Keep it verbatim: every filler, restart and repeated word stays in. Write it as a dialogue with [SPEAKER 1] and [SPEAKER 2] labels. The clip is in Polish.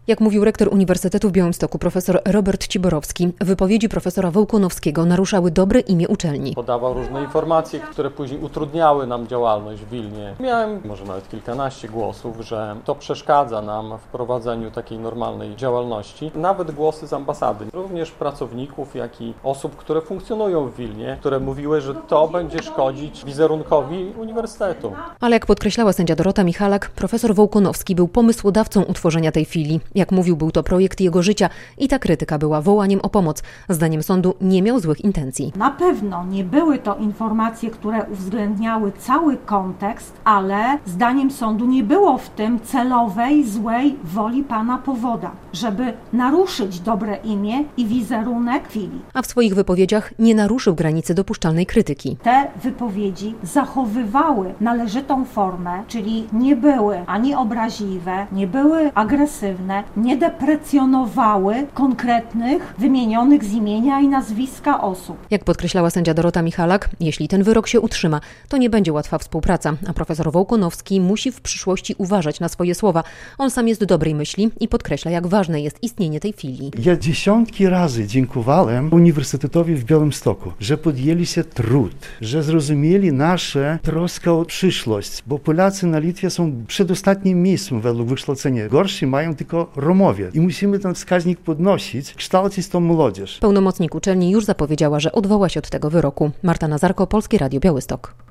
[SPEAKER 1] Jak mówił rektor Uniwersytetu w Białymstoku profesor Robert Ciborowski, wypowiedzi profesora Wołkunowskiego naruszały dobre imię uczelni.
[SPEAKER 2] Podawał różne informacje, które później utrudniały nam działalność w Wilnie. Miałem może nawet kilkanaście głosów, że to przeszkadza nam w prowadzeniu takiej normalnej działalności. Nawet głosy z ambasady, również pracowników, jak i osób, które funkcjonują w Wilnie, które mówiły, że to będzie szkodzić wizerunkowi uniwersytetu.
[SPEAKER 1] Ale jak podkreślała sędzia Dorota Michalak, profesor Wołkunowski był pomysłodawcą utworzenia tej filii. Jak mówił, był to projekt jego życia i ta krytyka była wołaniem o pomoc. Zdaniem sądu nie miał złych intencji.
[SPEAKER 3] Na pewno nie były to informacje, które uwzględniały cały kontekst, ale zdaniem sądu nie było w tym celowej, złej woli pana Powoda, żeby naruszyć dobre imię i wizerunek filii.
[SPEAKER 1] A w swoich wypowiedziach nie naruszył granicy dopuszczalnej krytyki.
[SPEAKER 3] Te wypowiedzi zachowywały należytą formę, czyli nie były ani obraźliwe, nie były agresywne, nie deprecjonowały konkretnych, wymienionych z imienia i nazwiska osób.
[SPEAKER 1] Jak podkreślała sędzia Dorota Michalak, jeśli ten wyrok się utrzyma, to nie będzie łatwa współpraca, a profesor Wołkunowski musi w przyszłości uważać na swoje słowa. On sam jest dobrej myśli i podkreśla, jak ważne jest istnienie tej filii.
[SPEAKER 4] Ja dziesiątki razy dziękowałem Uniwersytetowi w Białymstoku, że podjęli się trud, że zrozumieli nasze troskę o przyszłość, bo Polacy na Litwie są przedostatnim miejscem według wykształcenia. Gorsi mają tylko Romowie i musimy ten wskaźnik podnosić, kształcić tą młodzież.
[SPEAKER 1] Pełnomocnik uczelni już zapowiedziała, że odwoła się od tego wyroku. Marta Nazarko, Polskie Radio Białystok.